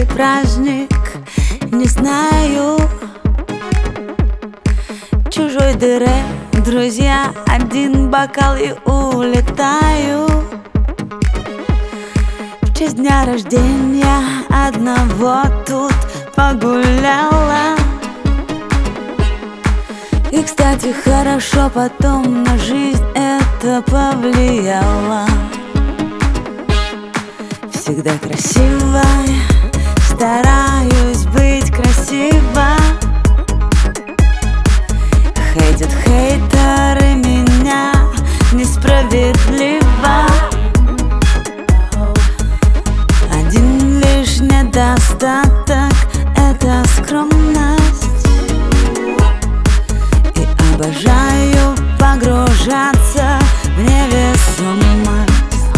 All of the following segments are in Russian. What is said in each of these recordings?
праздник, не знаю. Чужой дыре, друзья, один бокал и улетаю. В честь дня рождения одного тут погуляла. И, кстати, хорошо потом на жизнь это повлияло. Всегда красивой, стараюсь быть красиво. Хейтят хейтеры меня несправедливо. Один лишь недостаток — это скромность. И обожаю погружаться в невесомость.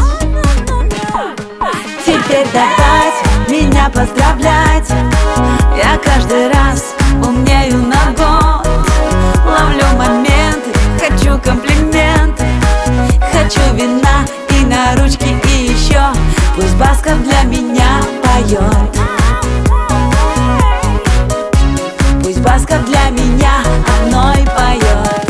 Теперь давайте меня поздравлять. Я каждый раз умнею на год. Ловлю моменты, хочу комплименты. Хочу вина и на ручки, и еще пусть Басков для меня поет. Пусть Басков для меня одной поет.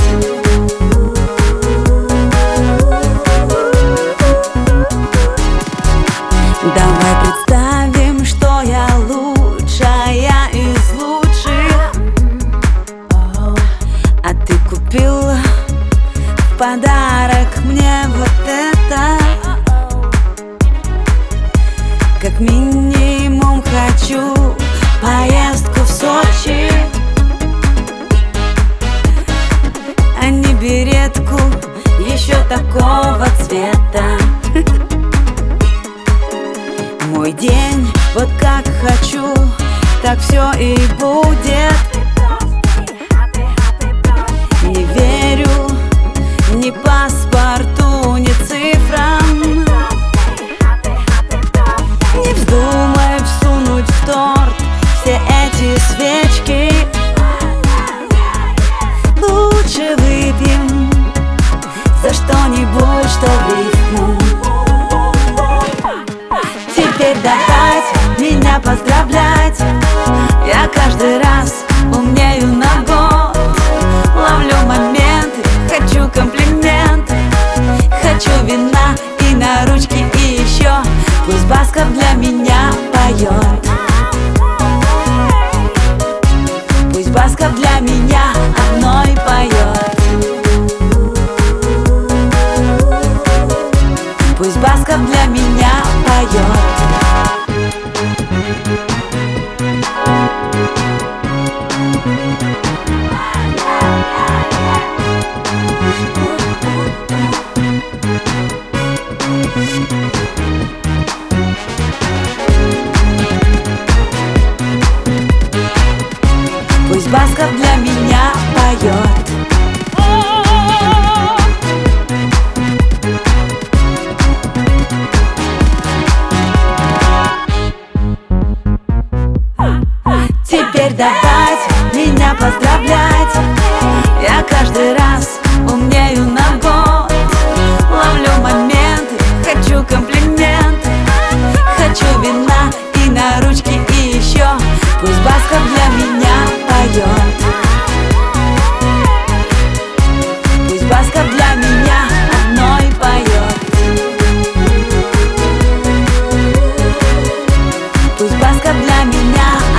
Давай представим, что я лучшая из лучших, а ты купил в подарок мне вот это. Как минимум хочу поездку в Сочи, а не беретку еще такого цвета. Мой день, вот как хочу, так все и будет. Не верю ни паспорту, ни цифрам. Не вздумай всунуть в торт все эти свечки. Лучше выпьем за что-нибудь, что в рифму. Теперь давайте меня поздравлять. Я каждый раз умнею на год. Ловлю моменты, хочу комплименты. Хочу вина и на ручки, и еще пусть Басков для меня поет. Пусть Басков для меня одной поет. Пусть Басков для меня поет. Пусть Басков для меня поет. Теперь давайте меня поздравлять. Я каждый раз умнею на год. Ловлю моменты, хочу комплименты. Хочу вина и на ручки, и еще пусть Басков для меня поет. Пусть Басков для меня одной поет. Пусть Басков для меня